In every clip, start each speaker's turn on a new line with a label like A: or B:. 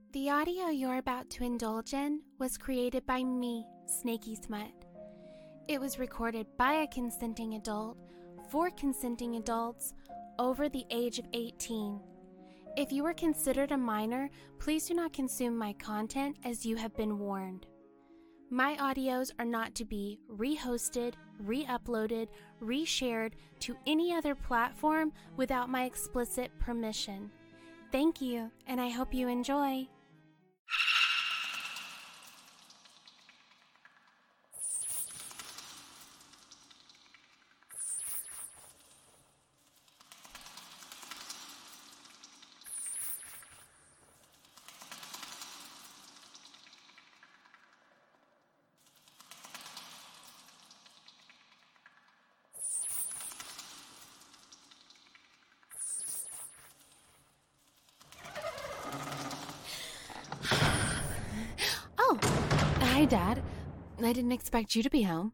A: The audio you're about to indulge in was created by me, Snaky Smut. It was recorded by a consenting adult for consenting adults over the age of 18. If you are considered a minor, please do not consume my content as you have been warned. My audios are not to be re-hosted, re-uploaded, re-shared to any other platform without my explicit permission. Thank you, and I hope you enjoy. Oh, hi, Dad. I didn't expect you to be home.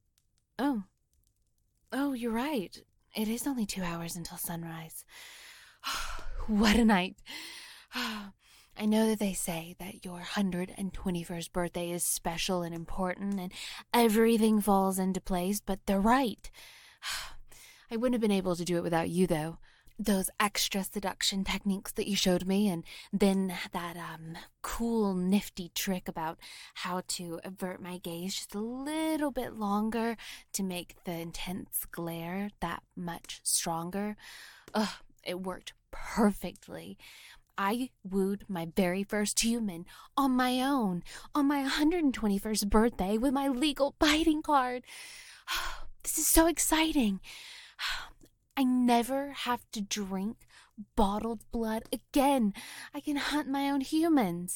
A: Oh, you're right. It is only 2 hours until sunrise. What a night. I know that they say that your 121st birthday is special and important and everything falls into place, but they're right. I wouldn't have been able to do it without you, though. Those extra seduction techniques that you showed me, and then that cool, nifty trick about how to avert my gaze just a little bit longer to make the intense glare that much stronger. It worked perfectly. I wooed my very first human on my own, on my 121st birthday with my legal biting card. This is so exciting. I never have to drink bottled blood again. I can hunt my own humans.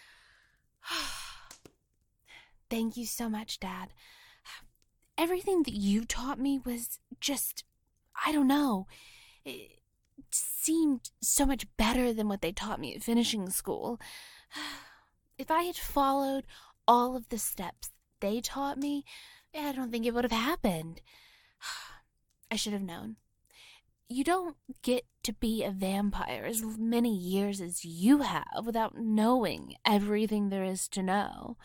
A: Thank you so much, Dad. Everything that you taught me was just, I don't know, it seemed so much better than what they taught me at finishing school. If I had followed all of the steps they taught me, I don't think it would have happened. I should have known. You don't get to be a vampire as many years as you have without knowing everything there is to know.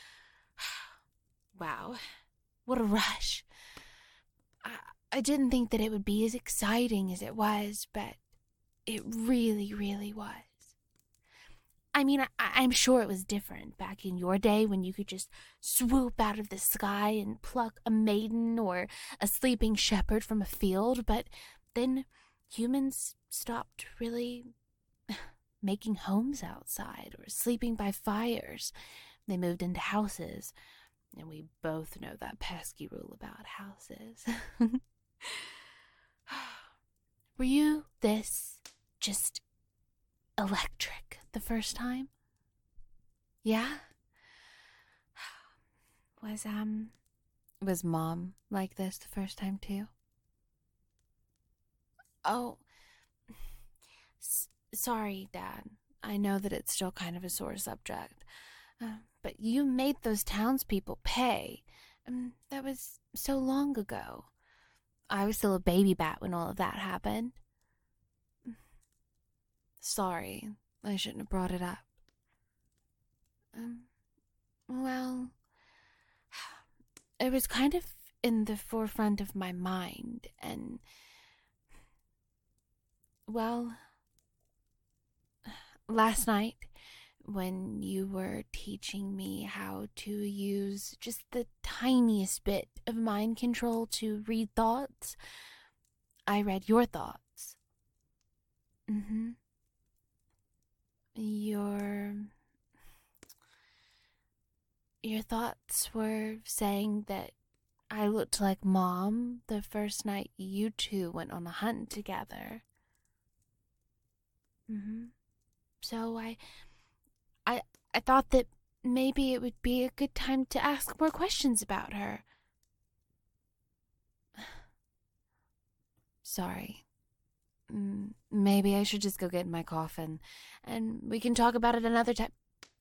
A: Wow, what a rush. I didn't think that it would be as exciting as it was, but it really, really was. I mean, I'm sure it was different back in your day when you could just swoop out of the sky and pluck a maiden or a sleeping shepherd from a field, but then humans stopped really making homes outside or sleeping by fires. They moved into houses, and we both know that pesky rule about houses. Were you this just electric the first time? Yeah? Was Mom like this the first time too? Oh, sorry, Dad. I know that it's still kind of a sore subject. But you made those townspeople pay. That was so long ago. I was still a baby bat when all of that happened. Sorry, I shouldn't have brought it up. Well, it was kind of in the forefront of my mind, and well, last night, when you were teaching me how to use just the tiniest bit of mind control to read thoughts, I read your thoughts. Your thoughts were saying that I looked like Mom the first night you two went on a hunt together. So I thought that maybe it would be a good time to ask more questions about her. Sorry. Maybe I should just go get in my coffin, and we can talk about it another time.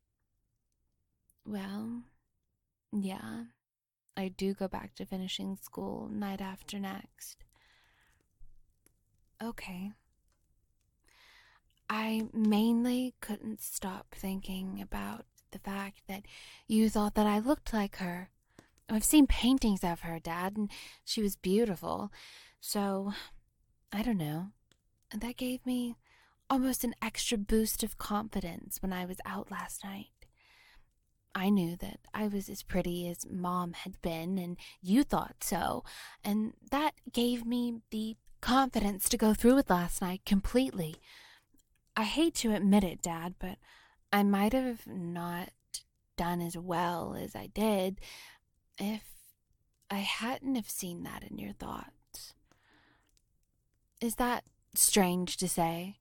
A: Well, yeah, I do go back to finishing school night after next. Okay. I mainly couldn't stop thinking about the fact that you thought that I looked like her. I've seen paintings of her, Dad, and she was beautiful. So, I don't know. That gave me almost an extra boost of confidence when I was out last night. I knew that I was as pretty as Mom had been, and you thought so, and that gave me the confidence to go through with last night completely. I hate to admit it, Dad, but I might have not done as well as I did if I hadn't have seen that in your thoughts. Is that strange to say?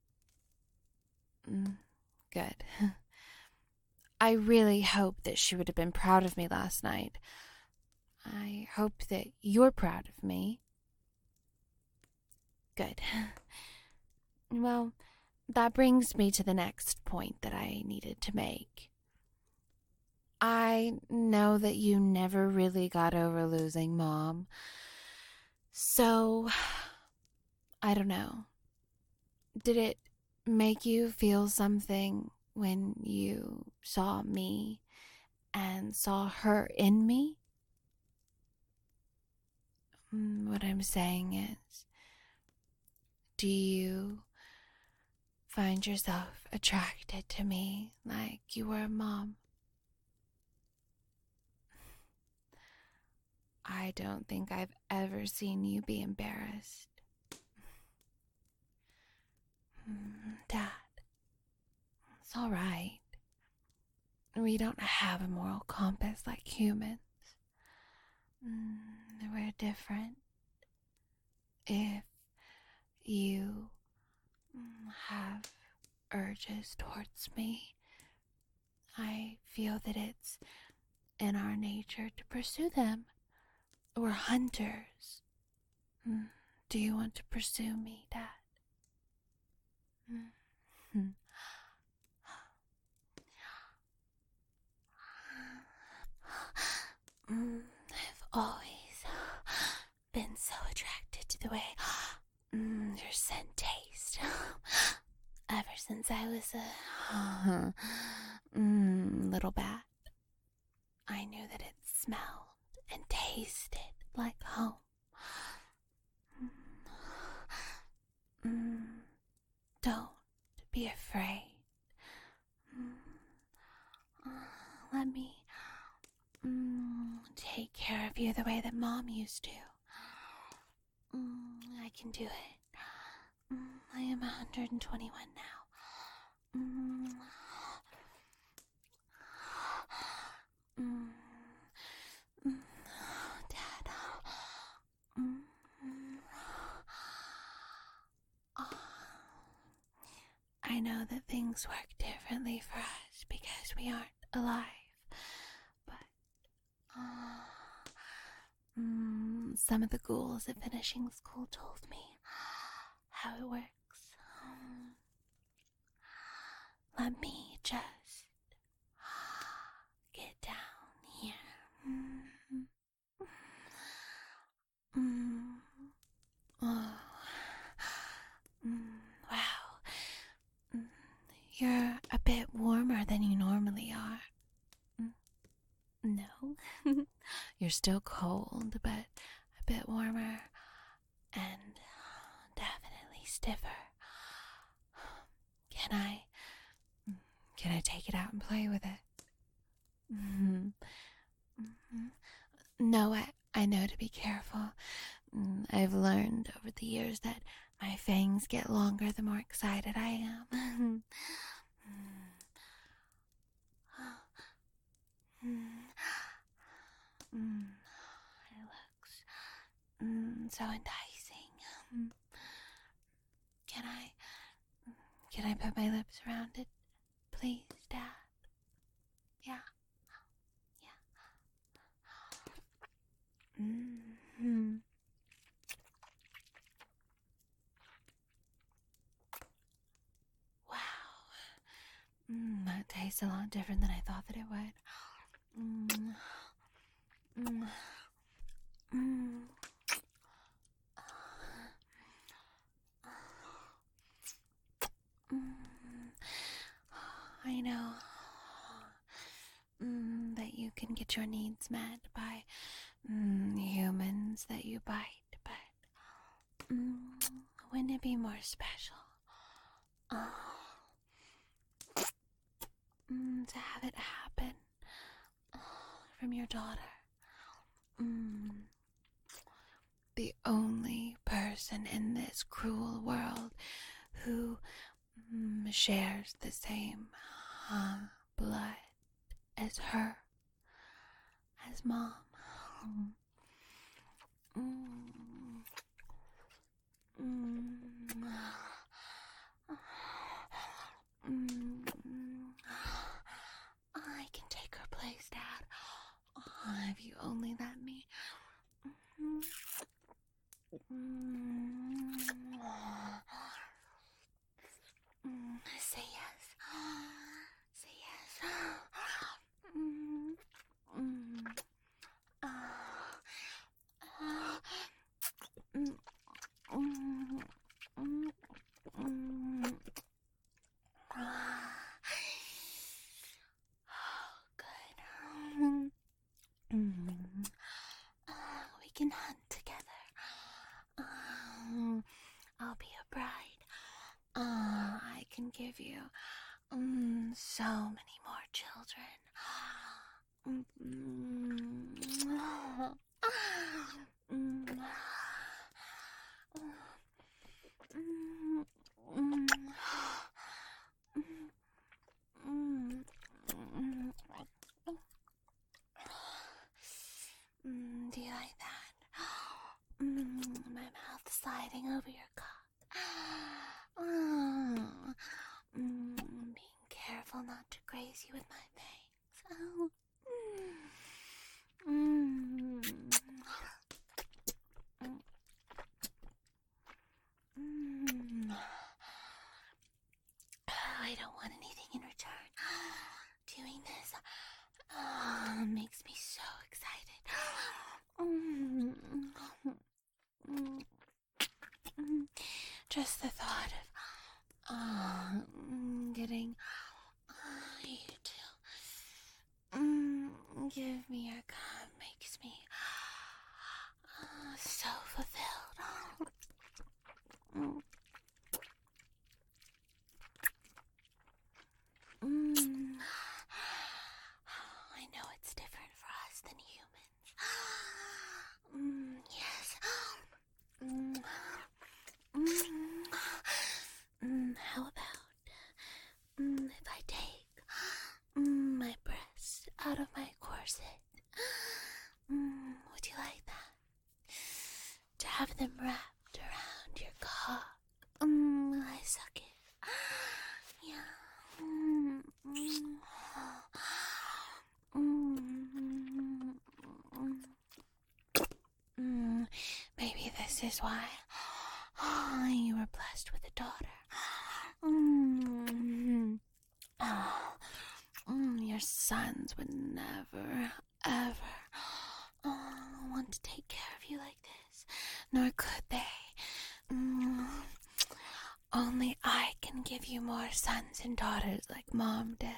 A: Good. I really hope that she would have been proud of me last night. I hope that you're proud of me. Good. Well, that brings me to the next point that I needed to make. I know that you never really got over losing Mom. So, I don't know. Did it make you feel something when you saw me and saw her in me? What I'm saying is, do you find yourself attracted to me like you were Mom? I don't think I've ever seen you be embarrassed. Dad, it's all right. We don't have a moral compass like humans. We're different. If you have urges towards me, I feel that it's in our nature to pursue them. We're hunters. Do you want to pursue me, Dad? I've always been so attracted to the way your scent tastes. Ever since I was a little bat, I knew that it smelled and tasted like home. Don't be afraid. Let me take care of you the way that Mom used to. I can do it. I am 121 now. Dad. I know that things work differently for us because we aren't alive, but some of the ghouls at finishing school told me how it works. Let me just get down here. Wow. You're a bit warmer than you normally are. No, you're still cold, but a bit warmer and definitely stiffer. Can I take it out and play with it? No, I know to be careful. I've learned over the years that my fangs get longer the more excited I am. It looks so enticing. Can I put my lips around it, please, Dad? Yeah. Wow. That tastes a lot different than I thought that it would. I know that you can get your needs met by humans that you bite, but wouldn't it be more special to have it happen from your daughter? The only person in this cruel world who shares the same blood as her, as Mom. I can take her place, Dad. If you only let me. Say yes. Say yes. Good. We can hunt together. I'll be a bride. I can give you so many more children. Do you like that? My mouth sliding over your cock. Being careful not to graze you with my fangs. Oh. I don't want anything in return. Doing this makes me so excited. Just the thought of getting you to give me your cum makes me so fulfilled. I know it's different for us than humans. Yes. How about if I take my breasts out of my corset? Would you like that? To have them wrapped around your cock while I suck it. Yeah. Maybe this is why you were blessed with a daughter. Your sons would never, ever want to take care of you like this, nor could they. Only I can give you more sons and daughters like Mom did.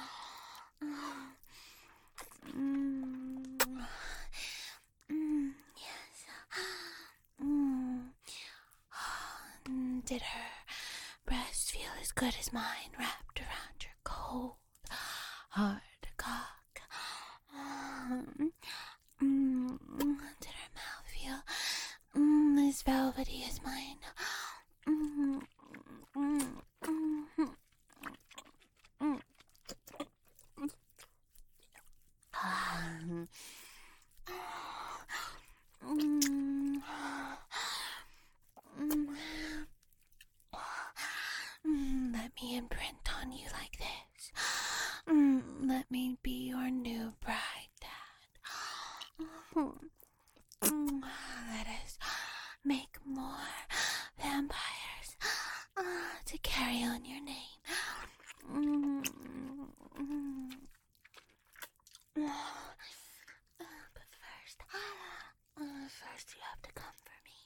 A: Yes. Did her breast feel as good as mine wrapped around your cold, hard cock? Did her mouth feel as velvety as mine? Let me imprint on you like this. Let me be your new bride, Dad. Let us make more vampires to carry on your name. But first you have to come for me.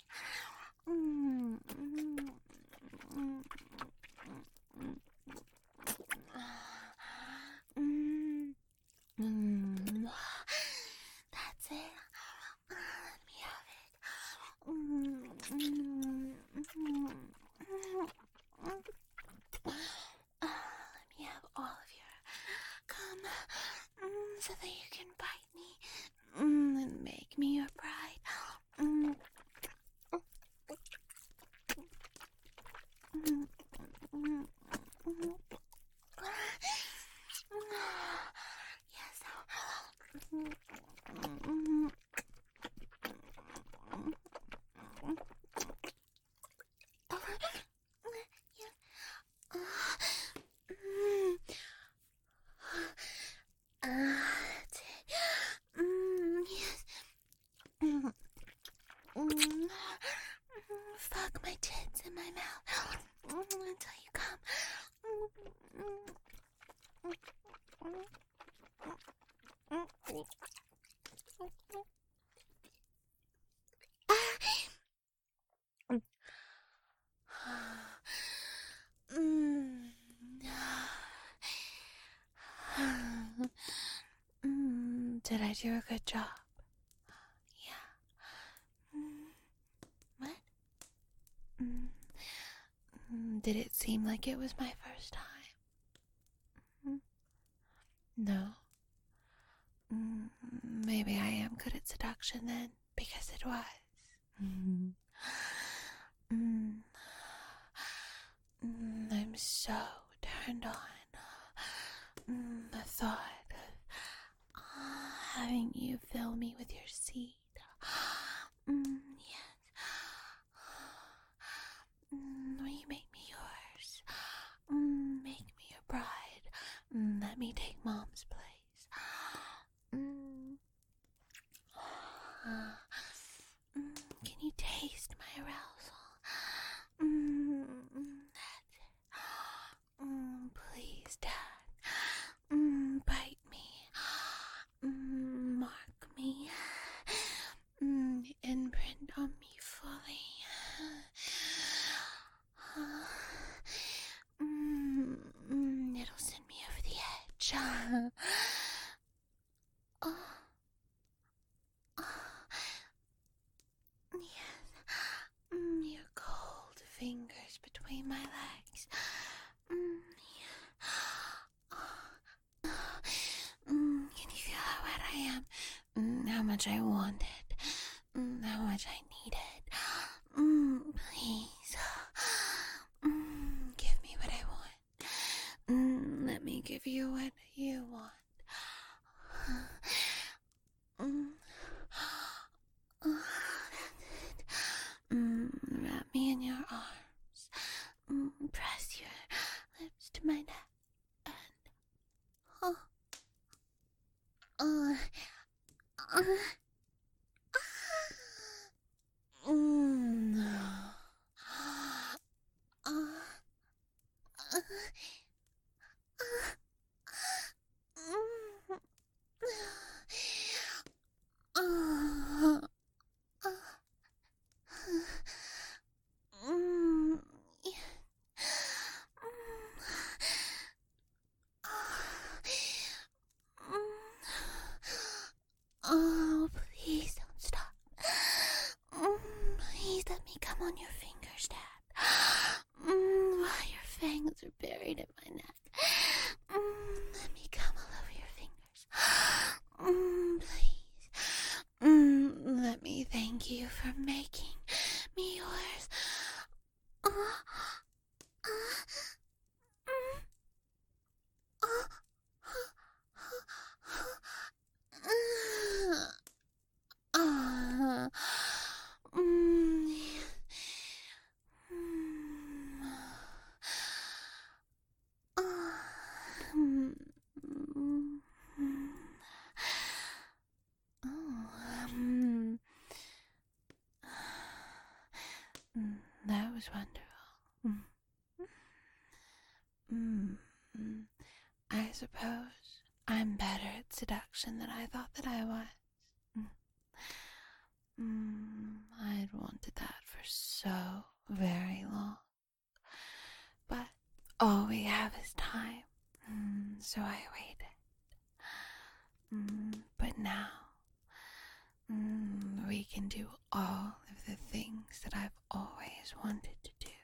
A: so that you can bite me and make me your bride. Yes. That's it. Yes. Fuck my tits in my mouth until you come. Did I do a good job? Yeah. What? Did it seem like it was my first time? No. Maybe I am good at seduction then, because it was. I'm so turned on. The thought of having you fill me with your seed. Yes. Will you make me yours? Make me your bride. Let me take Mom's place. Can you taste my arousal? That's it. Please, Dad. Bite me. Mark me. Imprint on me fully. It'll send me over the edge. Yes. Your cold fingers between my legs. Can you feel how wet I am? How much I want it. How much I need it. Please. Give me what I want. Let me give you what you want. Wrap me in your arms. Press your lips to my neck. Oh, please don't stop. Please let me come on your fingers, Dad. While your fangs are buried in my neck. Let me come all over your fingers. Please. Let me thank you for making me yours. That was wonderful. I suppose I'm better at seduction than I thought that I was. I'd wanted that for so very long. But all we have is time, so I waited. But now, we can do all of the things that I've always wanted to do.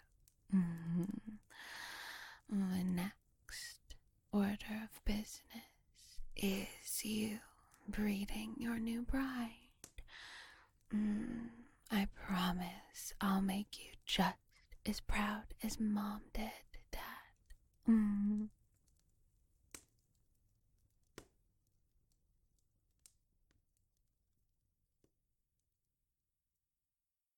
A: The next order of business is you meeting your new bride. I promise I'll make you just as proud as Mom did, Dad.